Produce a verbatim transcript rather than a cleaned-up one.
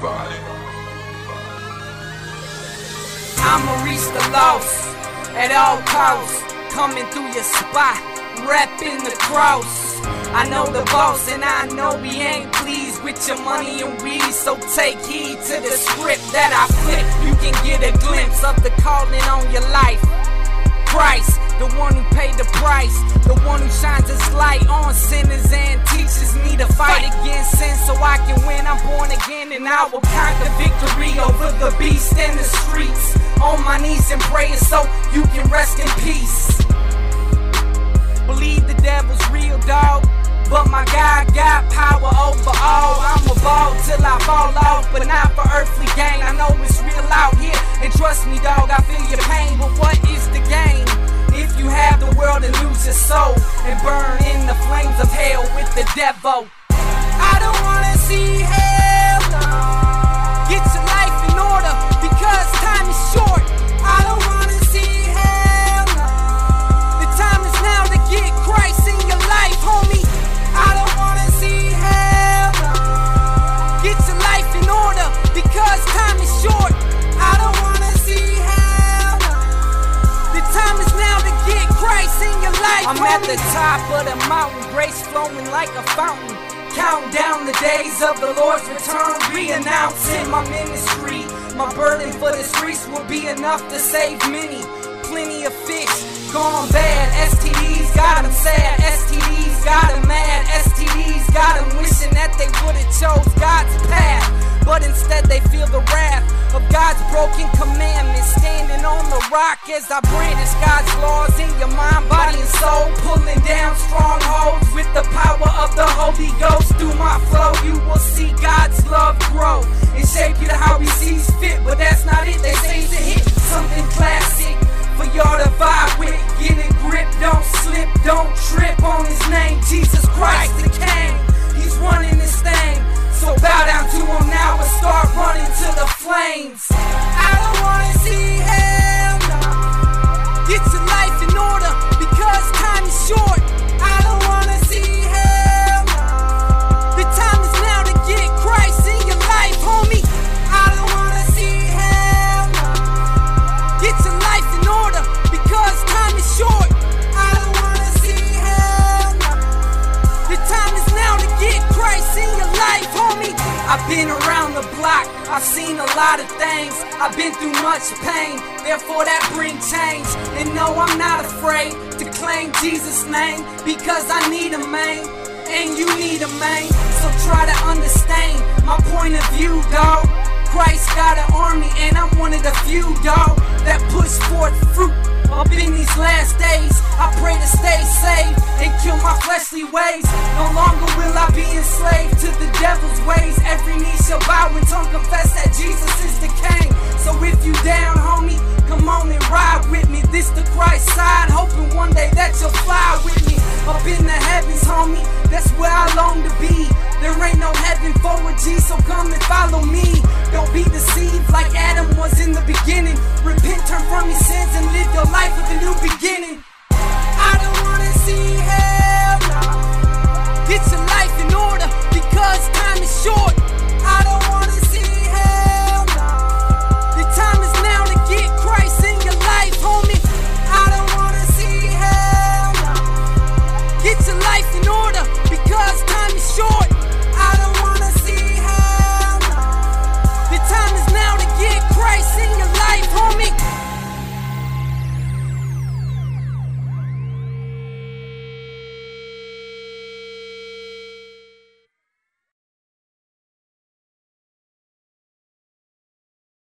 body. I'ma reach the lost at all costs. Coming through your spot, repping the cross. I know the boss and I know he ain't pleased with your money and weed. So take heed to the script that I flip. You can get a glimpse of the calling on your life. Christ, the one who paid the price, the one who shines his light on sinners and teaches me to fight against sin so I can win. I'm born again and I will conquer victory over the beast in the streets. On my knees and praying so you can rest in peace. Believe the devil's real, dog, but my God got power over all. I'ma ball till I fall off, but not for earthly gain. I know it's real out here, and trust me, dog, I feel your pain. But what is the gain if you have the world and lose your soul and burn in the flames of hell with the devil? I don't wanna see hell, no. Get your life in order because time is short. I don't wanna see hell, no. The time is now to get Christ in your life, homie. I don't wanna see hell, no. Get your life in order because time is short. I don't wanna see hell, no. The time is now to get Christ in your life, I'm homie. At the top of the mountain, grace flowing like a fountain. Count down the days of the Lord's return, re-announcing my ministry. My burden for the streets will be enough to save many. Plenty of fish gone bad, S T Ds got them sad, S T Ds got them mad, S T Ds got them wishing that they would've chose God's path. But instead they feel the wrath of God's broken commandments. Standing on the rock as I brandish God's laws in your mind, body and soul. Pulling down strongholds with the power of the Holy Ghost. Through my flow you will see God's love grow and shape you to how he sees fit. But that's not it, they say to hit something classic for y'all to vibe with. Get a grip, don't slip, don't trip on his name. Jesus Christ the King, he's running this thing. So bow down to him now and start running to the flames. I don't wanna see hell, no. Get your life in order because time is short. I don't wanna see hell, no. The time is now to get Christ in your life, homie. I don't wanna see hell, no. Get your life in order because time is short. I don't wanna see hell, no. The time is now to get Christ in your life, homie. I've been around the block, I've seen a lot of things. I've been through much pain, therefore that brings change. And no, I'm not afraid to claim Jesus' name because I need a man, and you need a man. So try to understand my point of view, dawg. Christ got an army and I'm one of the few, dawg, that push forth fruit up in these last days. I pray to stay safe and kill my fleshly ways. No longer will I be enslaved to the devil's ways. Every knee shall bow and tongue confess that Jesus is the King. So if you down, homie, come on and ride with me. This the Christ side, hoping one day that you'll fly with me. Up in the heavens, homie, that's where I long to be. There ain't no heaven for a G, so come and follow me.